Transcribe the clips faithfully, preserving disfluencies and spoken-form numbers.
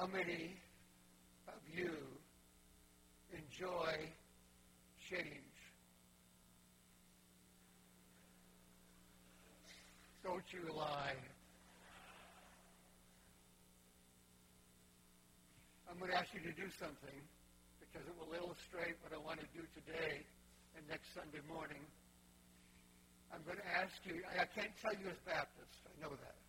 How many of you enjoy change? Don't you lie. I'm going to ask you to do something because it will illustrate what I want to do today and next Sunday morning. I'm going to ask you, I can't tell you as Baptist, I know that.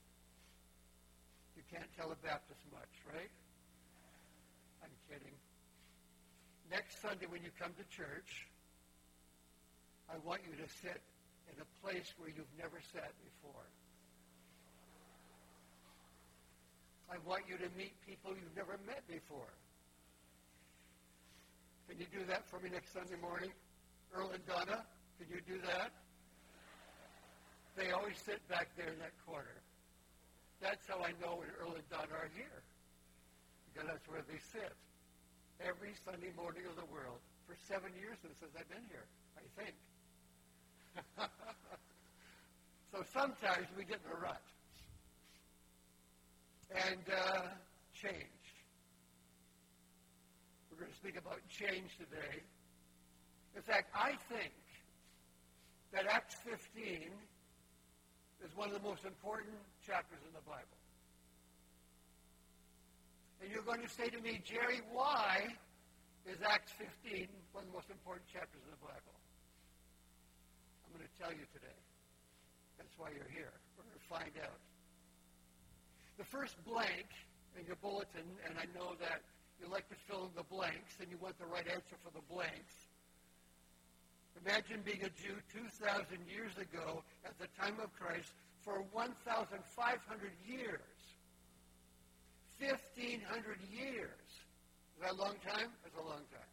You can't tell a Baptist much, right? I'm kidding. Next Sunday when you come to church, I want you to sit in a place where you've never sat before. I want you to meet people you've never met before. Can you do that for me next Sunday morning? Earl and Donna, can you do that? They always sit back there in that corner. That's how I know when Earl and Donna are here. Because that's where they sit. Every Sunday morning of the world. For seven years since I've been here, I think. So sometimes we get in a rut. And uh, change. We're going to speak about change today. In fact, I think that Acts fifteen is one of the most important chapters in the Bible. And you're going to say to me, Jerry, why is Acts fifteen one of the most important chapters in the Bible? I'm going to tell you today. That's why you're here. We're going to find out. The first blank in your bulletin, and I know that you like to fill in the blanks, and you want the right answer for the blanks. Imagine being a Jew two thousand years ago at the time of Christ for one thousand five hundred years. fifteen hundred years. Is that a long time? That's a long time.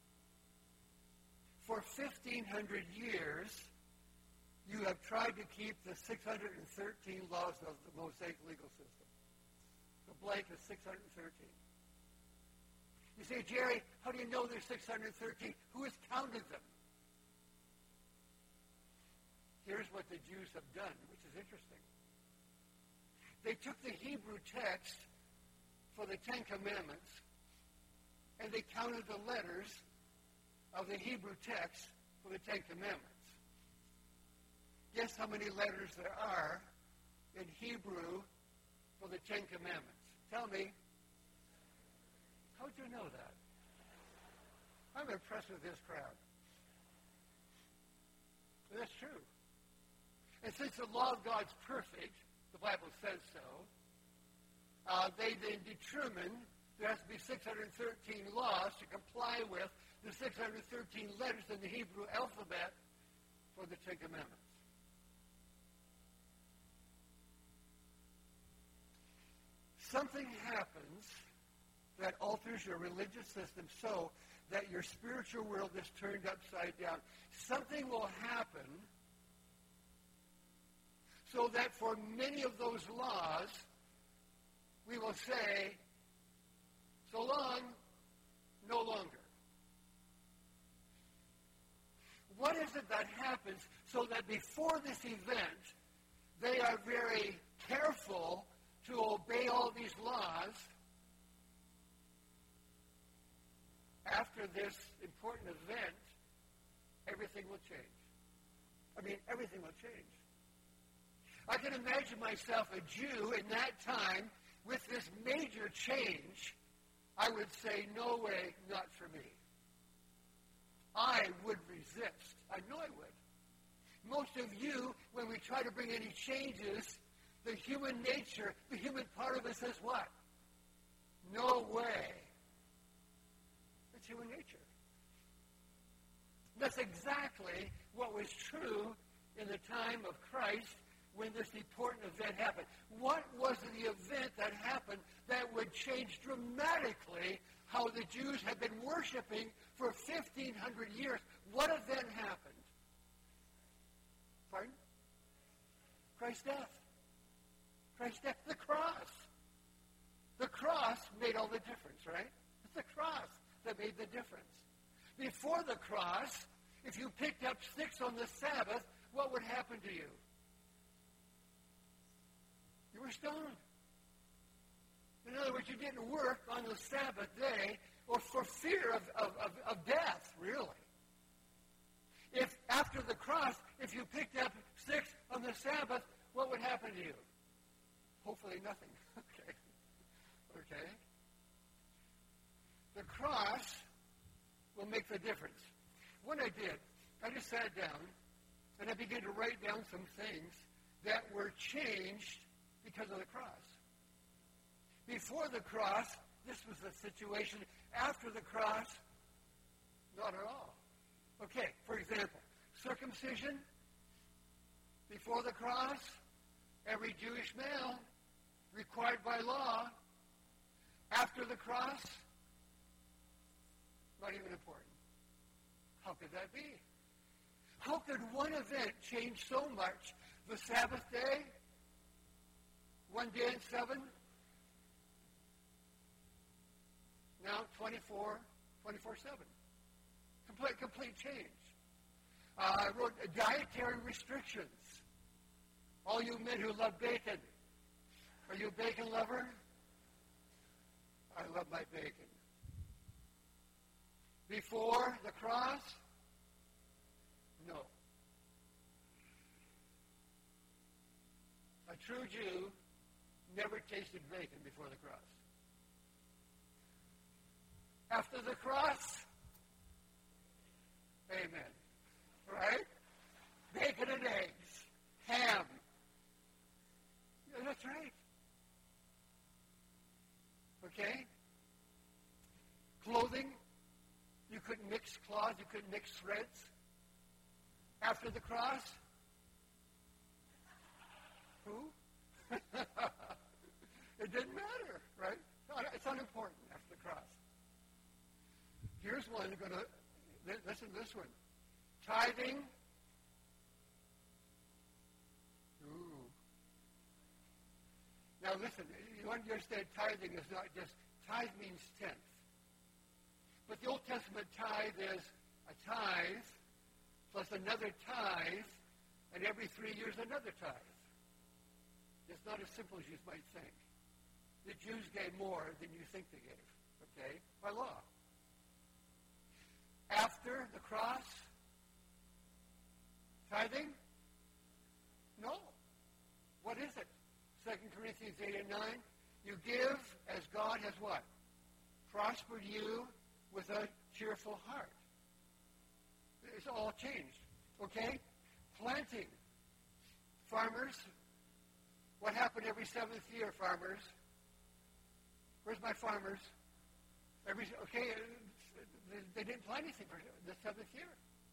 For fifteen hundred years, you have tried to keep the six hundred thirteen laws of the Mosaic legal system. The blank is six hundred thirteen. You say, Jerry, how do you know there's six hundred thirteen? Who has counted them? Here's what the Jews have done, which is interesting. They took the Hebrew text for the Ten Commandments, and they counted the letters of the Hebrew text for the Ten Commandments. Guess how many letters there are in Hebrew for the Ten Commandments? Tell me. How'd you know that? I'm impressed with this crowd. That's true. And since the law of God's perfect, the Bible says so, uh, they then determined there has to be six hundred thirteen laws to comply with the six hundred thirteen letters in the Hebrew alphabet for the Ten Commandments. Something happens that alters your religious system so that your spiritual world is turned upside down. Something will happen so that for many of those laws, we will say, so long, no longer. What is it that happens so that before this event, they are very careful to obey all these laws? After this important event, everything will change. I mean, everything will change. I can imagine myself a Jew in that time with this major change. I would say, no way, not for me. I would resist. I know I would. Most of you, when we try to bring any changes, the human nature, the human part of us says what? No way. It's human nature. That's exactly what was true in the time of Christ when this important event happened. What was the event that happened that would change dramatically how the Jews had been worshiping for fifteen hundred years? What event happened? Pardon? Christ's death. Christ's death. The cross. The cross made all the difference, right? It's the cross that made the difference. Before the cross, if you picked up sticks on the Sabbath, what would happen to you? You were stoned. In other words, words, you didn't work on the Sabbath day or for fear of, of, of, of death, really. If after the cross, if you picked up sticks on the Sabbath, what would happen to you? Hopefully nothing. Okay. Okay. The cross will make the difference. What I did, I just sat down and I began to write down some things that were changed because of the cross. Before the cross, this was the situation. After the cross, not at all. Okay, for example, circumcision. Before the cross, every Jewish male required by law. After the cross, not even important. How could that be? How could one event change so much? The Sabbath day, one day in seven, now twenty-four, twenty-four seven. Complete, complete change. Uh, I wrote uh, dietary restrictions. All you men who love bacon, are you a bacon lover? I love my bacon. Before the cross? No. A true Jew never tasted bacon before the cross. After the cross? Amen. Right? Bacon and eggs. Ham. Yeah, that's right. Okay? Clothing. You couldn't mix cloth. You couldn't mix threads. After the cross? Who? It didn't matter, right? It's unimportant after the cross. Here's one you're going to, listen to this one. Tithing. Ooh. Now listen, you understand tithing is not just, tithe means tenth. But the Old Testament tithe is a tithe plus another tithe, and every three years another tithe. It's not as simple as you might think. The Jews gave more than you think they gave, okay, by law. After the cross, tithing? No. What is it? Second Corinthians eight and nine. You give as God has what? Prospered you with a cheerful heart. It's all changed. Okay? Planting. Farmers. What happened every seventh year, farmers? Where's my farmers? Every okay, they didn't plant anything for the seventh year.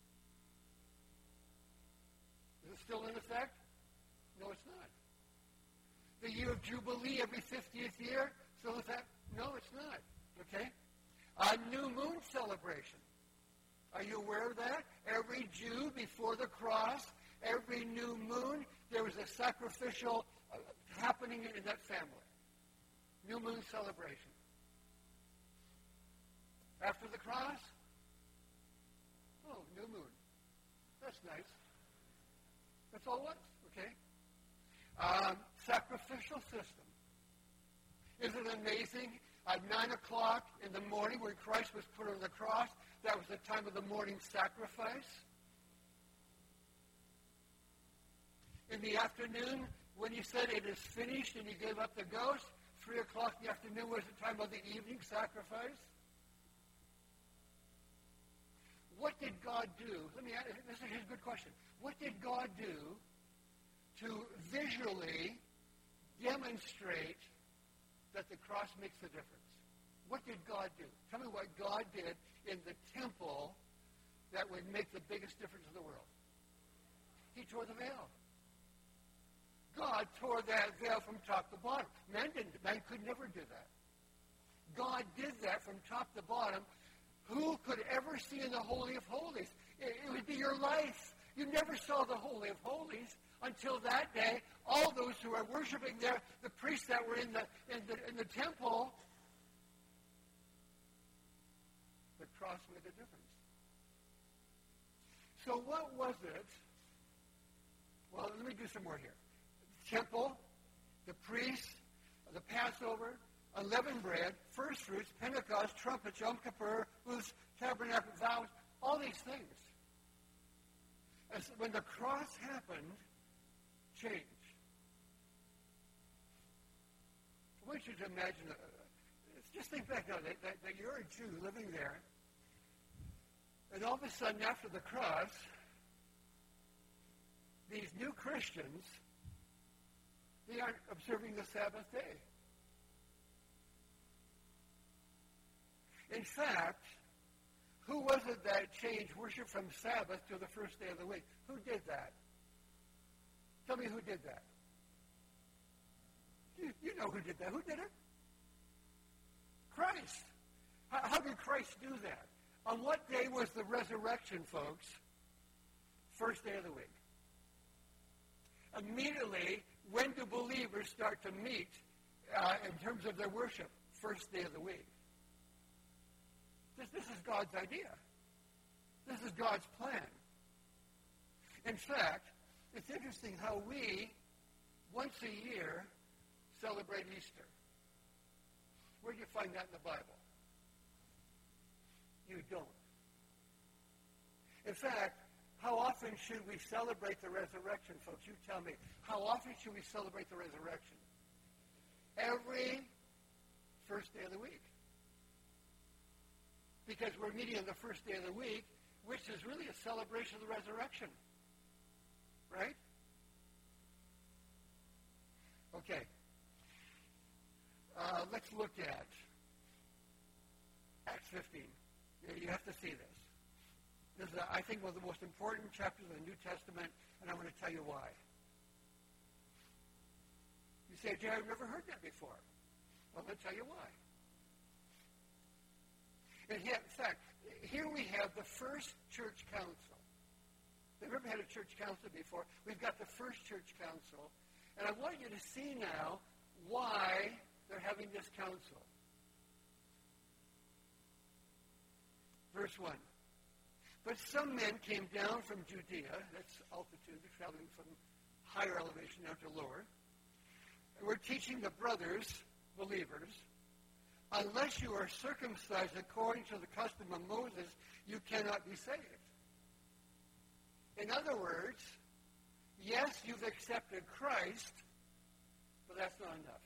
Is it still in effect? No, it's not. The year of Jubilee every fiftieth year, still in effect? No, it's not. Okay? A new moon celebration. Are you aware of that? Every Jew before the cross, every new moon, there was a sacrificial uh, happening in that family. New moon celebration. After the cross? Oh, new moon. That's nice. That's all it was, okay? Um, sacrificial system. Isn't it amazing? At nine o'clock in the morning when Christ was put on the cross, that was the time of the morning sacrifice. In the afternoon, when you said it is finished and you gave up the ghost, three o'clock in the afternoon was the time of the evening sacrifice. What did God do? Let me ask, this is a good question. What did God do to visually demonstrate that the cross makes a difference? What did God do? Tell me what God did in the temple that would make the biggest difference in the world. He tore the veil. God tore that veil from top to bottom. Man didn't. Man could never do that. God did that from top to bottom. Who could ever see in the Holy of Holies? It, it would be your life. You never saw the Holy of Holies until that day. All those who are worshiping there, the priests that were in the in the in the temple, the cross made a difference. So what was it? Well, let me do some more here. The temple, the priests, the Passover, unleavened bread, first fruits, Pentecost, trumpets, Yom Kippur, booths, tabernacle, vows, all these things. As when the cross happened, change. I want you to imagine, uh, just think back now, that, that, that you're a Jew living there, and all of a sudden after the cross, these new Christians, they aren't observing the Sabbath day. In fact, who was it that changed worship from Sabbath to the first day of the week? Who did that? Tell me who did that. You, you know who did that. Who did it? Christ. How, how did Christ do that? On what day was the resurrection, folks? First day of the week. Immediately, when do believers start to meet uh, in terms of their worship? First day of the week. This, this is God's idea. This is God's plan. In fact, it's interesting how we, once a year, celebrate Easter. Where do you find that in the Bible? You don't. In fact, how often should we celebrate the resurrection, folks? You tell me. How often should we celebrate the resurrection? Every first day of the week. Because we're meeting on the first day of the week, which is really a celebration of the resurrection. Right? Okay. Uh, let's look at Acts fifteen. You have to see this. This is, I think, one of the most important chapters of the New Testament, and I'm going to tell you why. You say, Jay, I've never heard that before. Well, I'm going to tell you why. And yet, in fact, here we have the first church council. They've never had a church council before. We've got the first church council. And I want you to see now why they're having this council. Verse one. But some men came down from Judea, that's altitude, they're traveling from higher elevation down to lower, and we're teaching the brothers, believers, unless you are circumcised according to the custom of Moses, you cannot be saved. In other words, yes, you've accepted Christ, but that's not enough.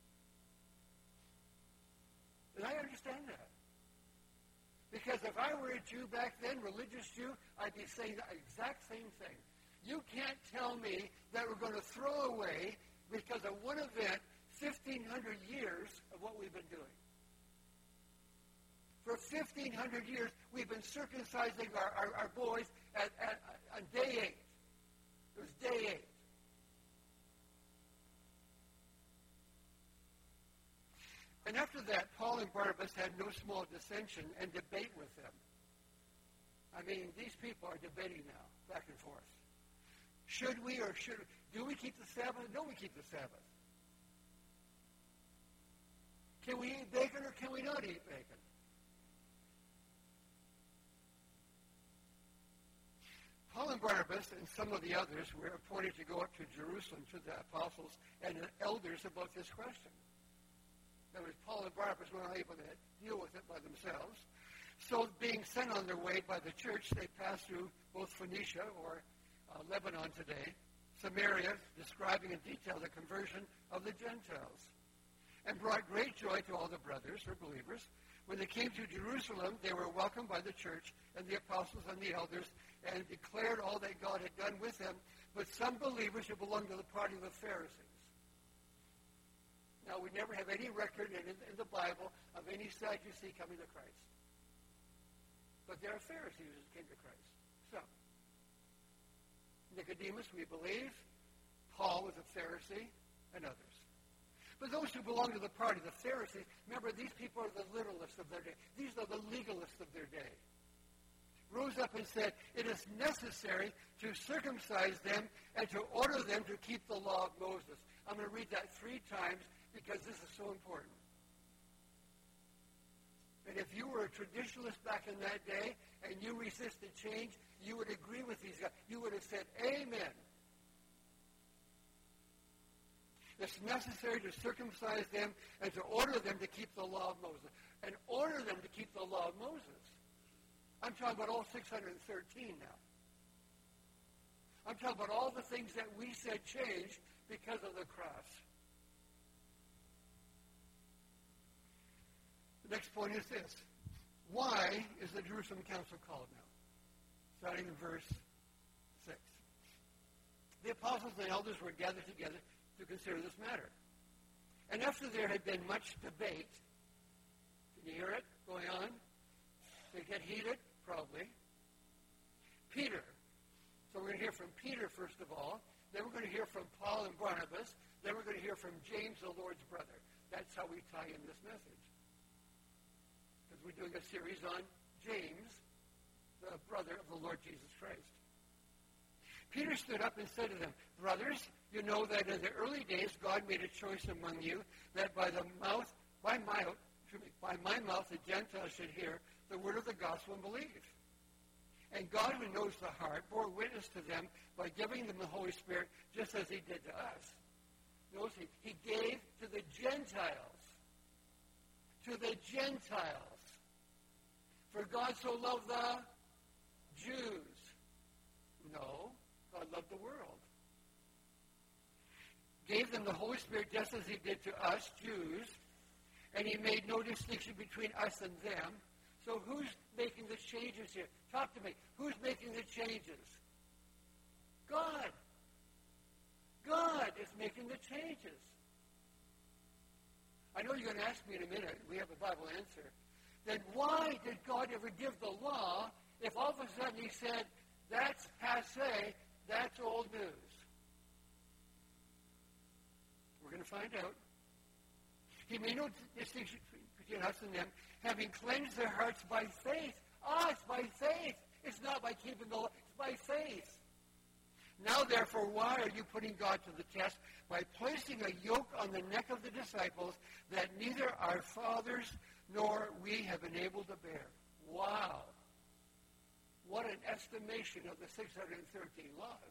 And I understand that. Because if I were a Jew back then, religious Jew, I'd be saying the exact same thing. You can't tell me that we're going to throw away, because of one event, fifteen hundred years of what we've been doing. For fifteen hundred years, we've been circumcising our, our, our boys at, at, on day eight. It was day eight. And after that, Paul and Barnabas had no small dissension and debate with them. I mean, these people are debating now, back and forth. Should we or should we? Do we keep the Sabbath? Don't we keep the Sabbath? Can we eat bacon or can we not eat bacon? Paul and Barnabas and some of the others were appointed to go up to Jerusalem to the apostles and the elders about this question. That was, Paul and Barnabas were not able to deal with it by themselves. So being sent on their way by the church, they passed through both Phoenicia, or uh, Lebanon today, Samaria, describing in detail the conversion of the Gentiles, and brought great joy to all the brothers, or believers. When they came to Jerusalem, they were welcomed by the church and the apostles and the elders, and declared all that God had done with them. But some believers who belonged to the party of the Pharisees. Now, we never have any record in, in the Bible of any Sadducee coming to Christ. But there are Pharisees who came to Christ. So, Nicodemus, we believe. Paul was a Pharisee, and others. But those who belong to the party of the Pharisees, remember, these people are the literalists of their day. These are the legalists of their day. Rose up and said, it is necessary to circumcise them and to order them to keep the law of Moses. I'm going to read that three times, because this is so important. And if you were a traditionalist back in that day and you resisted change, you would agree with these guys. You would have said, amen. It's necessary to circumcise them and to order them to keep the law of Moses. And order them to keep the law of Moses. I'm talking about all six hundred thirteen now. I'm talking about all the things that we said changed because of the cross. The next point is this. Why is the Jerusalem Council called now? Starting in verse six. The apostles and elders were gathered together to consider this matter. And after there had been much debate, can you hear it going on? They get heated? Probably. Peter. So we're going to hear from Peter first of all. Then we're going to hear from Paul and Barnabas. Then we're going to hear from James, the Lord's brother. That's how we tie in this message. Because we're doing a series on James, the brother of the Lord Jesus Christ. Peter stood up and said to them, Brothers, you know that in the early days God made a choice among you that by the mouth, by my, by my mouth the Gentiles should hear the word of the gospel and believe. And God, who knows the heart, bore witness to them by giving them the Holy Spirit, just as he did to us. Notice he, he gave to the Gentiles. To the Gentiles. For God so loved the Jews. No, God loved the world. Gave them the Holy Spirit just as he did to us, Jews. And he made no distinction between us and them. So who's making the changes here? Talk to me. Who's making the changes? God. God is making the changes. I know you're going to ask me in a minute. We have a Bible answer. Then why did God ever give the law if all of a sudden he said, that's passé, that's old news? We're going to find out. He made no distinction between us and them, having cleansed their hearts by faith. Ah, it's by faith. It's not by keeping the law. It's by faith. Now, therefore, why are you putting God to the test by placing a yoke on the neck of the disciples that neither our fathers nor we have been able to bear? Wow. What an estimation of the six hundred thirteen laws.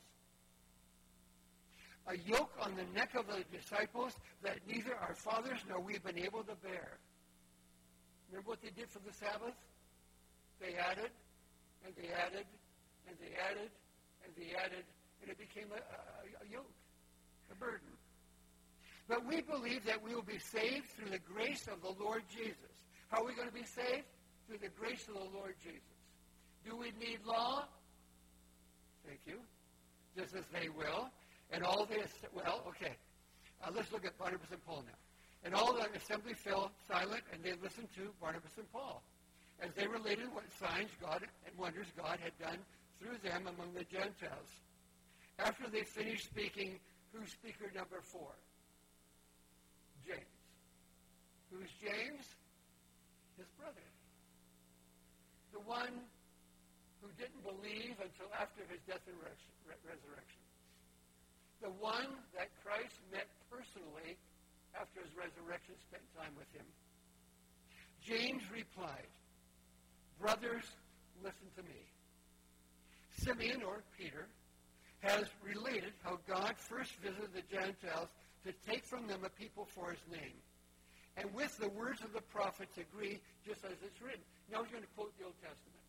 A yoke on the neck of the disciples that neither our fathers nor we have been able to bear. Remember what they did for the Sabbath? They added, and they added, and they added, and they added, and it became a, a, a yoke, a burden. But we believe that we will be saved through the grace of the Lord Jesus. How are we going to be saved? Through the grace of the Lord Jesus. Do we need law? Thank you. Just as they will. And all this, well, okay. Uh, let's look at Barnabas and Paul now. And all the assembly fell silent, and they listened to Barnabas and Paul, as they related what signs God and wonders God had done through them among the Gentiles. After they finished speaking, who's speaker number four? James. Who's James? His brother. The one who didn't believe until after his death and resurrection. The one that Christ met personally after his resurrection, spent time with him. James replied, Brothers, listen to me. Simeon, or Peter, has related how God first visited the Gentiles to take from them a people for his name. And with the words of the prophets agree, just as it's written. Now he's going to quote the Old Testament.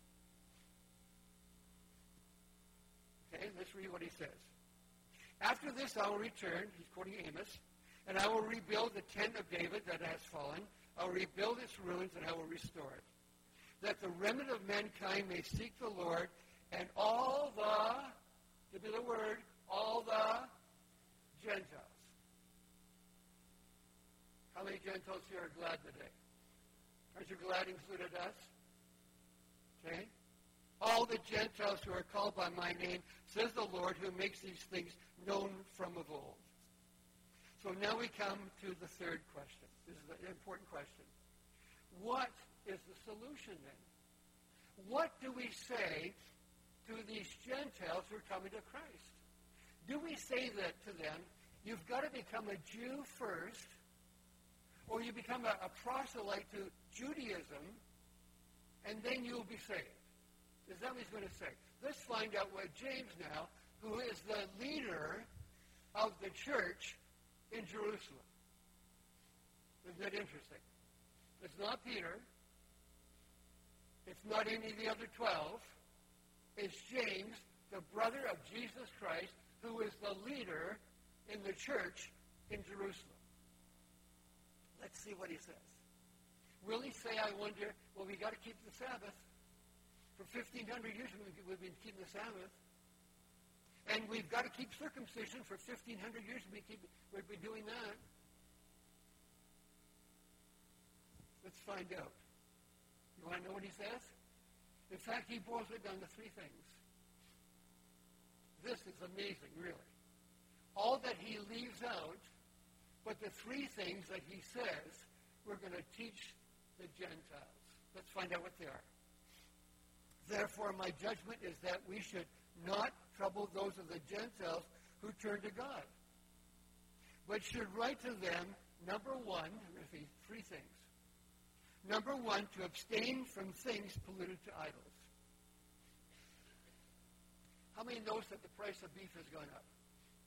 Okay, let's read what he says. After this I will return, he's quoting Amos, and I will rebuild the tent of David that has fallen. I will rebuild its ruins, and I will restore it. That the remnant of mankind may seek the Lord, and all the, give me the word, all the Gentiles. How many Gentiles here are glad today? Aren't you glad included us? Okay? All the Gentiles who are called by my name, says the Lord, who makes these things known from of old. So now we come to the third question. This is an important question. What is the solution then? What do we say to these Gentiles who are coming to Christ? Do we say that to them, you've got to become a Jew first, or you become a, a proselyte to Judaism, and then you'll be saved? Is that what he's going to say? Let's find out what James now, who is the leader of the church, in Jerusalem. Isn't that interesting? It's not Peter. It's not any of the other twelve. It's James, the brother of Jesus Christ, who is the leader in the church in Jerusalem. Let's see what he says. Will he say, I wonder, well, we got to keep the Sabbath. For fifteen hundred years we've been keeping the Sabbath. And we've got to keep circumcision. For fifteen hundred years we've been, keep, we've been doing that. Let's find out. You want to know what he says? In fact, he boils it down to three things. This is amazing, really. All that he leaves out, but the three things that he says we're going to teach the Gentiles. Let's find out what they are. Therefore, my judgment is that we should not trouble those of the Gentiles who turn to God, but should write to them, number one, three things. Number one, to abstain from things polluted to idols. How many knows that the price of beef has gone up?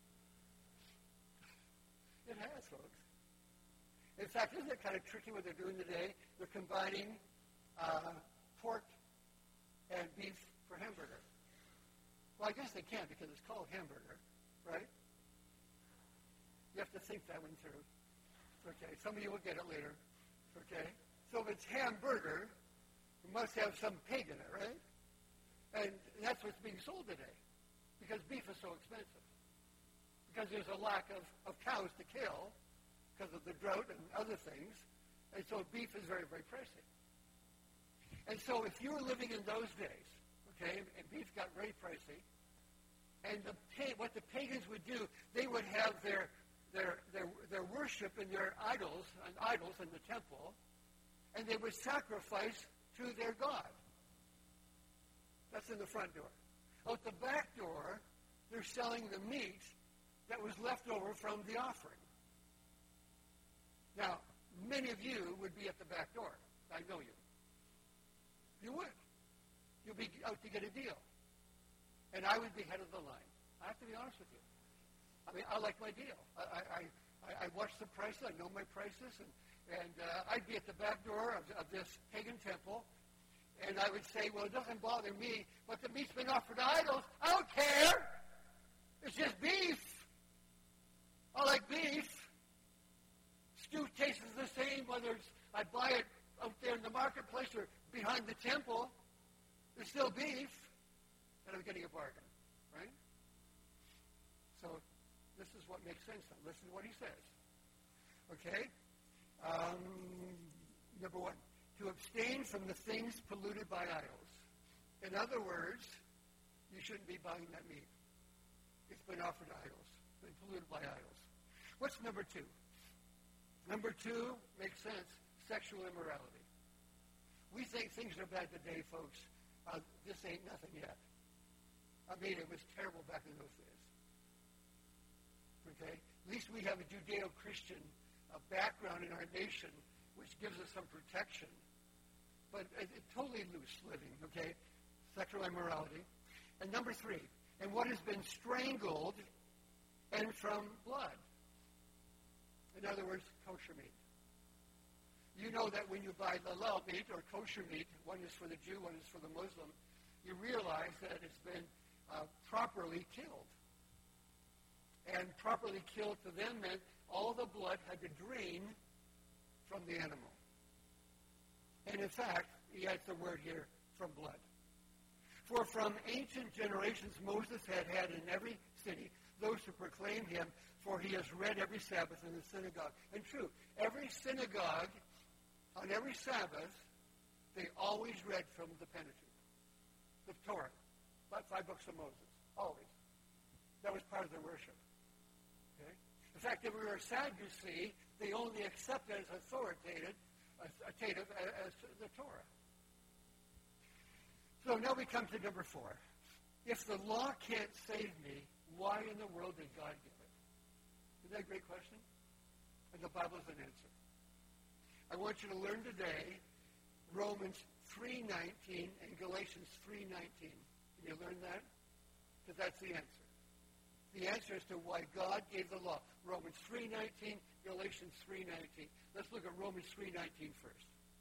It has, folks. In fact, isn't it kind of tricky what they're doing today? They're combining uh, pork and beef for hamburger. Well, I guess they can because it's called hamburger, right? You have to think that one through. Okay, some of you will get it later. Okay? So if it's hamburger, it must have some pig in it, right? And that's what's being sold today because beef is so expensive. Because there's a lack of, of cows to kill because of the drought and other things. And so beef is very, very pricey. And so if you were living in those days, okay, and beef got very pricey, and the what the pagans would do, they would have their their their, their worship and their idols and idols in the temple, and they would sacrifice to their god. That's in the front door. Out the back door, they're selling the meat that was left over from the offering. Now, many of you would be at the back door. I know you. You would. You'll be out to get a deal. And I would be head of the line. I have to be honest with you. I mean, I like my deal. I, I, I, I watch the prices. I know my prices. And, and uh, I'd be at the back door of, of this pagan temple. And I would say, well, it doesn't bother me, but the meat's been offered to idols. I don't care. It's just beef. I like beef. Stew tastes the same whether it's, I buy it out there in the marketplace or behind the temple. It's still beef. And I'm getting a bargain, right? So this is what makes sense now. Listen to what he says. Okay? Um, number one, to abstain from the things polluted by idols. In other words, you shouldn't be buying that meat. It's been offered to idols. It's been polluted by idols. What's number two? Number two makes sense. Sexual immorality. We think things are bad today, folks. Uh, this ain't nothing yet. I mean, it was terrible back in those days. Okay? At least we have a Judeo-Christian uh, background in our nation, which gives us some protection. But it, it totally loose living, okay? Sexual immorality. And number three, and what has been strangled and from blood. In other words, kosher meat. You know that when you buy halal meat or kosher meat, one is for the Jew, one is for the Muslim, you realize that it's been uh, properly killed. And properly killed to them meant all the blood had to drain from the animal. And in fact, he adds the word here, from blood. For from ancient generations Moses had had in every city those who proclaim him, for he has read every Sabbath in the synagogue. And true, every synagogue, on every Sabbath, they always read from the Pentateuch, the Torah, about five books of Moses, always. That was part of their worship. Okay? In fact, if we were a Sadducee, they only accepted as authoritative, authoritative as the Torah. So now we come to number four. If the law can't save me, why in the world did God give it? Isn't that a great question? And the Bible is an answer. I want you to learn today Romans three nineteen and Galatians three nineteen. Can you learn that? Because that's the answer. the answer as to why God gave the law. Romans three nineteen, Galatians three nineteen. Let's look at Romans three nineteen first.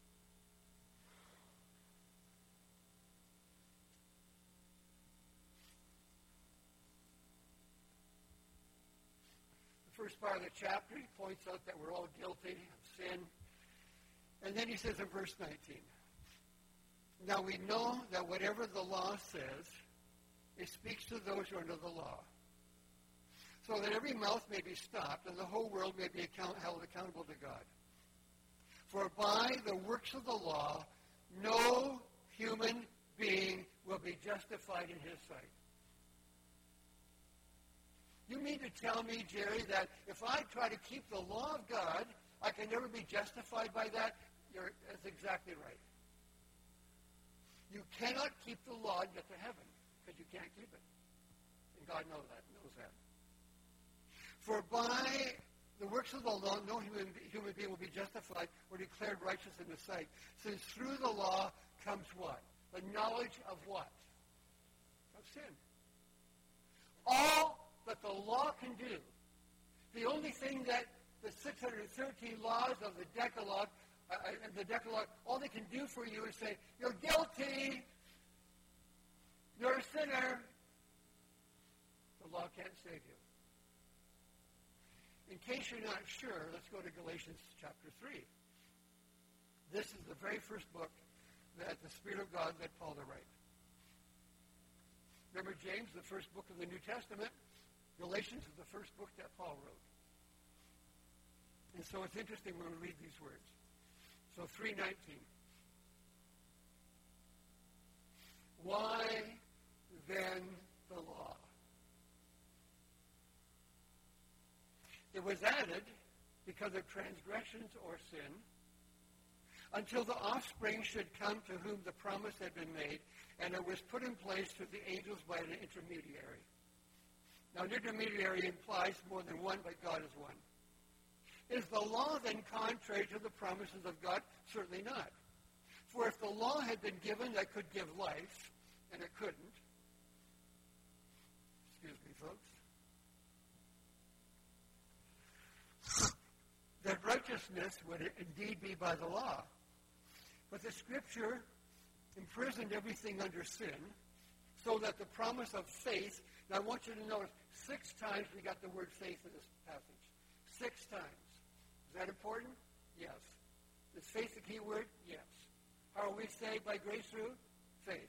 The first part of the chapter, he points out that we're all guilty of sin. And then he says in verse nineteen, now we know that whatever the law says, it speaks to those who are under the law, so that every mouth may be stopped and the whole world may be account, held accountable to God. For by the works of the law, no human being will be justified in his sight. You mean to tell me, Jerry, that if I try to keep the law of God, I can never be justified by that? You're, that's exactly right. You cannot keep the law and get to heaven because you can't keep it. And God knows that. Knows that. For by the works of the law, no human, human being will be justified or declared righteous in the sight, since through the law comes what? The knowledge of what? Of sin. All that the law can do, the only thing that the six hundred thirteen laws of the Decalogue, uh, the Decalogue, all they can do for you is say, you're guilty, you're a sinner. The law can't save you. In case you're not sure, let's go to Galatians chapter three. This is the very first book that the Spirit of God led Paul to write. Remember James, the first book of the New Testament? Galatians is the first book that Paul wrote. And so it's interesting when we read these words. So three nineteen. Why then the law? It was added because of transgressions or sin, until the offspring should come to whom the promise had been made, and it was put in place through the angels by an intermediary. Now, an intermediary implies more than one, but God is one. Is the law then contrary to the promises of God? Certainly not. For if the law had been given that could give life, and it couldn't, excuse me, folks, that righteousness would indeed be by the law. But the Scripture imprisoned everything under sin, so that the promise of faith, now I want you to notice, six times we got the word faith in this passage. Six times. Is that important? Yes. Is faith the key word? Yes. How are we saved by grace through? Faith.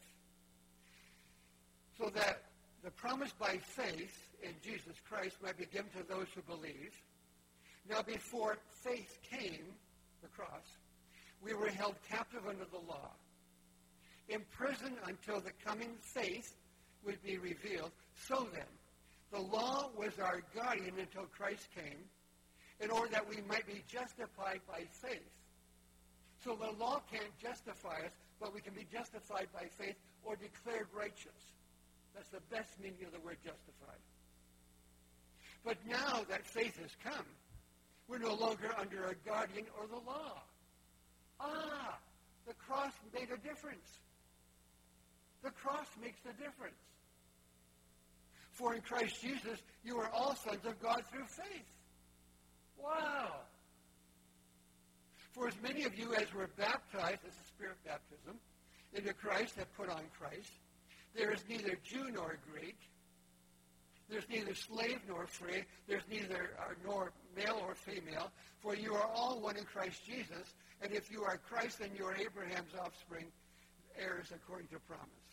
So that the promise by faith in Jesus Christ might be given to those who believe. Now, before faith came, the cross, we were held captive under the law, imprisoned until the coming faith would be revealed. So then, the law was our guardian until Christ came, in order that we might be justified by faith. So the law can't justify us, but we can be justified by faith or declared righteous. That's the best meaning of the word justified. But now that faith has come, we're no longer under a guardian or the law. Ah, the cross made a difference. The cross makes a difference. For in Christ Jesus, you are all sons of God through faith. Wow. For as many of you as were baptized, this is spirit baptism, into Christ have put on Christ. There is neither Jew nor Greek. There's neither slave nor free. There's neither uh, nor male or female. For you are all one in Christ Jesus. And if you are Christ, then you are Abraham's offspring, heirs according to promise.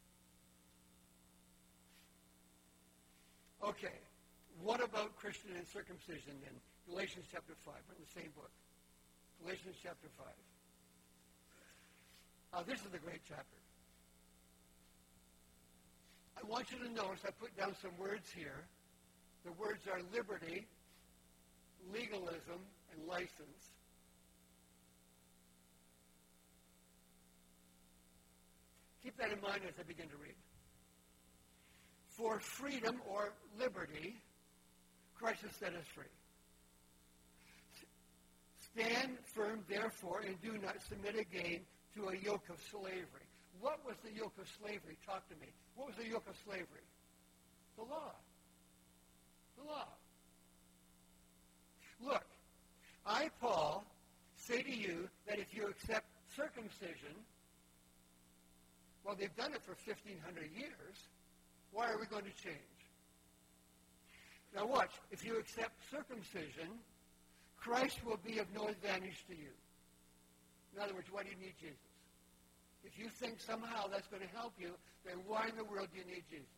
Okay. What about Christian and circumcision then? Galatians chapter five. We're in the same book. Galatians chapter five. Uh, this is a great chapter. I want you to notice I put down some words here. The words are liberty, legalism, and license. Keep that in mind as I begin to read. For freedom or liberty, Christ has set us free. Stand firm, therefore, and do not submit again to a yoke of slavery. What was the yoke of slavery? Talk to me. What was the yoke of slavery? The law. the law. Look, I, Paul, say to you that if you accept circumcision, well, they've done it for fifteen hundred years, why are we going to change? Now watch, if you accept circumcision, Christ will be of no advantage to you. In other words, why do you need Jesus? If you think somehow that's going to help you, then why in the world do you need Jesus?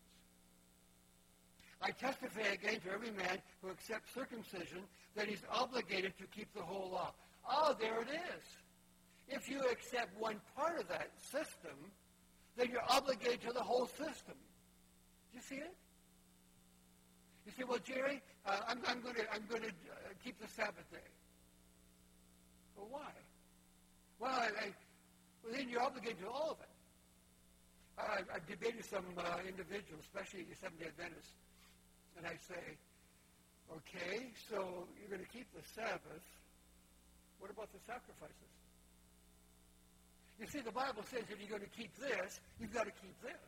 I testify again to every man who accepts circumcision that he's obligated to keep the whole law. Oh, there it is. If you accept one part of that system, then you're obligated to the whole system. Do you see it? You say, well, Jerry, uh, I'm, I'm going to I'm going to uh, keep the Sabbath day. Well, why? Well, I, I, well, then you're obligated to all of it. I, I've debated some uh, individuals, especially the Seventh-day Adventists, and I say, okay, so you're going to keep the Sabbath. What about the sacrifices? You see, the Bible says if you're going to keep this, you've got to keep this.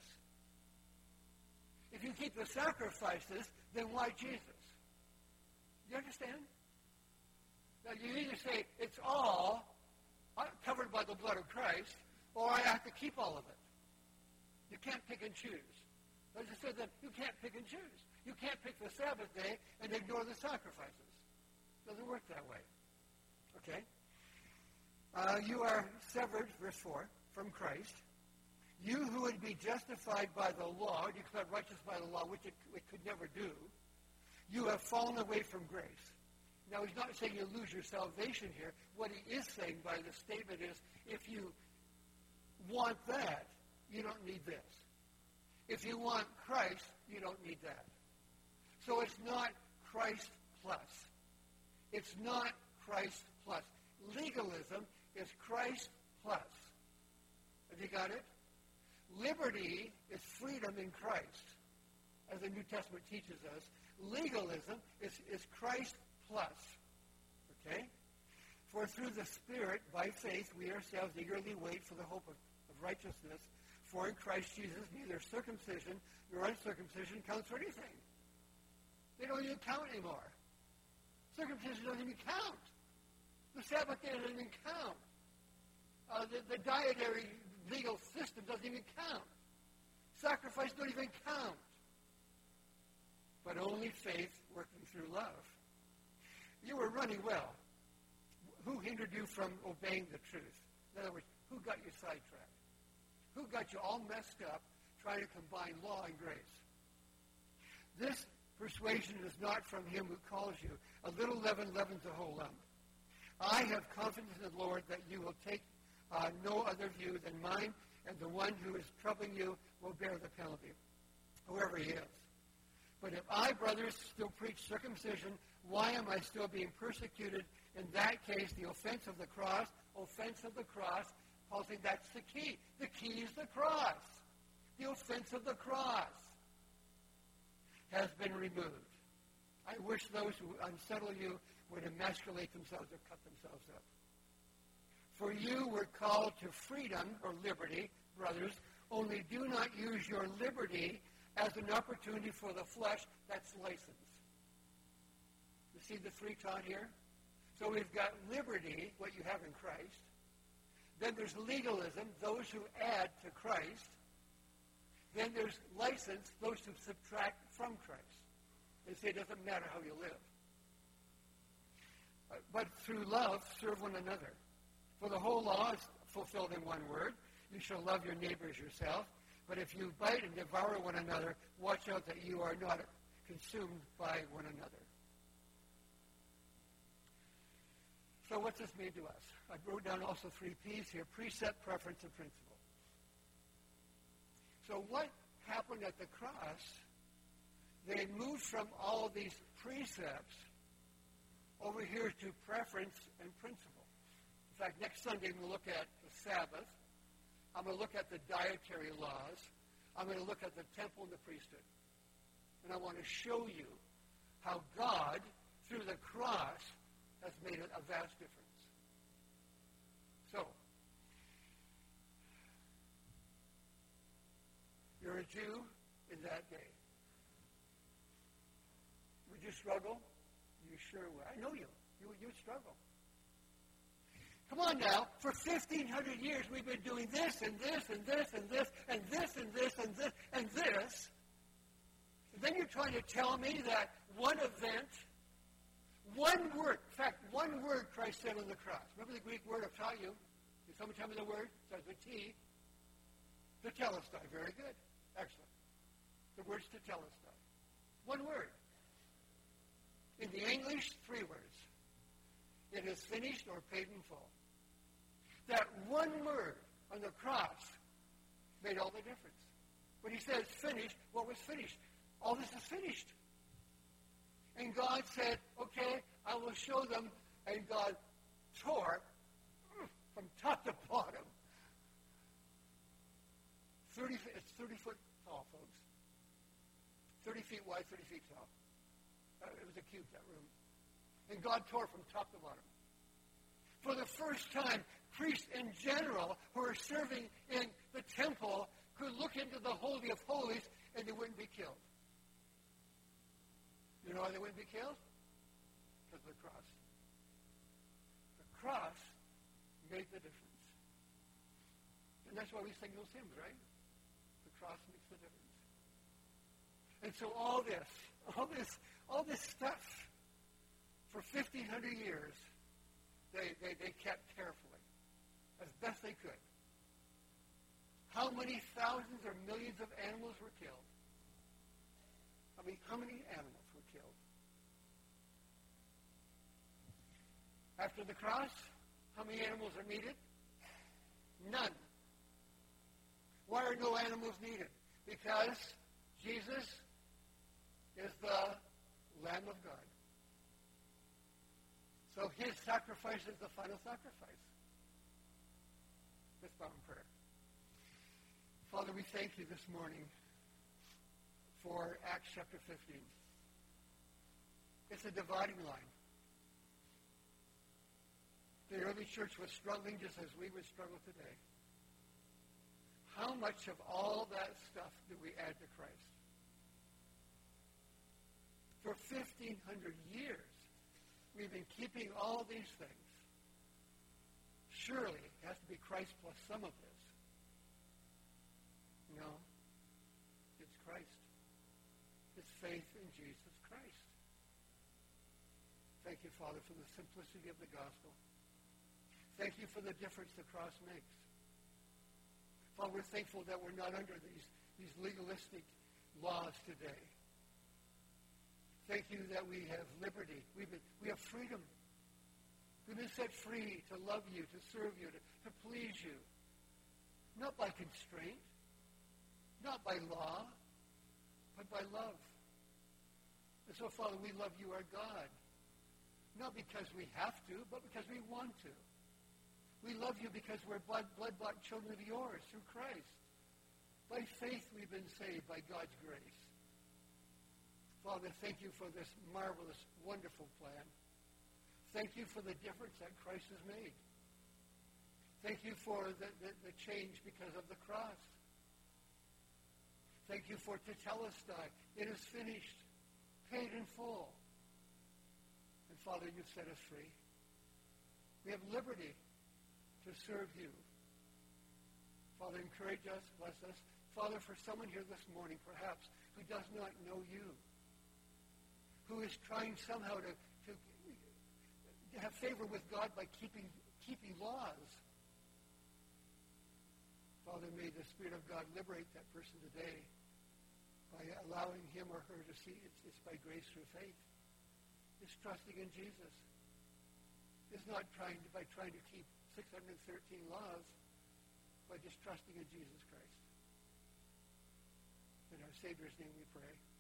If you keep the sacrifices, then why Jesus? Do you understand? Now, you either say it's all covered by the blood of Christ, or I have to keep all of it. You can't pick and choose. As I said, then you can't pick and choose. You can't pick the Sabbath day and ignore the sacrifices. It doesn't work that way. Okay? Uh, you are severed, verse four, from Christ. You who would be justified by the law, declared righteous by the law, which it, it could never do, you have fallen away from grace. Now, he's not saying you lose your salvation here. What he is saying by this statement is, if you want that, you don't need this. If you want Christ, you don't need that. So it's not Christ plus. It's not Christ plus. Legalism is Christ plus. Have you got it? Liberty is freedom in Christ, as the New Testament teaches us. Legalism is, is Christ plus. Okay? For through the Spirit, by faith, we ourselves eagerly wait for the hope of, of righteousness. For in Christ Jesus, neither circumcision nor uncircumcision counts for anything. They don't even count anymore. Circumcision doesn't even count. The Sabbath day doesn't even count. Uh, the, the dietary legal system doesn't even count. Sacrifice don't even count. But only faith working through love. You were running well. Who hindered you from obeying the truth? In other words, who got you sidetracked? Who got you all messed up trying to combine law and grace? This persuasion is not from him who calls you. A little leaven leavens the whole lump. I have confidence in the Lord that you will take uh, no other view than mine, and the one who is troubling you will bear the penalty, whoever he is. But if I, brothers, still preach circumcision, why am I still being persecuted? In that case, the offense of the cross, offense of the cross, Paul saying that's the key. The key is the cross. The offense of the cross has been removed. I wish those who unsettle you would emasculate themselves or cut themselves up. For you were called to freedom or liberty, brothers, only do not use your liberty as an opportunity for the flesh. That's license. You see the three taught here? So we've got liberty, what you have in Christ. Then there's legalism, those who add to Christ. Then there's license, those who subtract from Christ. They say it doesn't matter how you live. But through love, serve one another. For the whole law is fulfilled in one word. You shall love your neighbor as yourself. But if you bite and devour one another, watch out that you are not consumed by one another. So what's this mean to us? I wrote down also three P's here: precept, preference, and principle. So what happened at the cross? They moved from all of these precepts over here to preference and principle. In fact, next Sunday we'll look at the Sabbath. I'm going to look at the dietary laws. I'm going to look at the temple and the priesthood. And I want to show you how God, through the cross, has made a vast difference. So, you're a Jew in that day. Would you struggle? You sure will. I know you. You you struggle. Come on now. For fifteen hundred years, we've been doing this and this and this and this and this and this and this and this. And then you're trying to tell me that one event, one word, in fact, one word Christ said on the cross. Remember the Greek word I've taught you? Can someone tell me the word? It starts with T. Tetelestai. Very good. Excellent. The word's tetelestai. One word. In the English, three words. It is finished or paid in full. That one word on the cross made all the difference. When he says finished, what was finished? All this is finished. And God said, okay, I will show them. And God tore from top to bottom. thirty, it's thirty foot tall, folks. thirty feet wide, thirty feet tall. Uh, it was a cube, that room. And God tore from top to bottom. For the first time, priests in general who are serving in the temple could look into the Holy of Holies and they wouldn't be killed. You know why they wouldn't be killed? Because of the cross. The cross made the difference. And that's why we sing those hymns, right? The cross makes the difference. And so all this, all this, all this stuff, for fifteen hundred years, they, they, they kept carefully, as best they could. How many thousands or millions of animals were killed? I mean, how many animals were killed? After the cross, how many animals are needed? None. Why are no animals needed? Because Jesus is the Lamb of God. So his sacrifice is the final sacrifice. Let's bow in prayer. Father, we thank you this morning for Acts chapter fifteen. It's a dividing line. The early church was struggling just as we would struggle today. How much of all that stuff do we add to Christ? For fifteen hundred years, we've been keeping all these things. Surely it has to be Christ plus some of this. No. It's Christ. It's faith in Jesus Christ. Thank you, Father, for the simplicity of the gospel. Thank you for the difference the cross makes. Father, we're thankful that we're not under these, these legalistic laws today. Thank you that we have liberty. We've been, we have freedom. We've been set free to love you, to serve you, to, to please you. Not by constraint, not by law, but by love. And so, Father, we love you, our God. Not because we have to, but because we want to. We love you because we're blood, blood-bought children of yours through Christ. By faith we've been saved by God's grace. Father, thank you for this marvelous, wonderful plan. Thank you for the difference that Christ has made. Thank you for the, the, the change because of the cross. Thank you for tetelestai. It is finished, paid in full. And Father, you've set us free. We have liberty to serve you. Father, encourage us, bless us. Father, for someone here this morning, perhaps, who does not know you, who is trying somehow to, to, to have favor with God by keeping, keeping laws, Father, may the Spirit of God liberate that person today by allowing him or her to see it's, it's by grace through faith. It's trusting in Jesus. It's not trying to, by trying to keep six hundred thirteen laws, but just trusting in Jesus Christ. In our Savior's name we pray.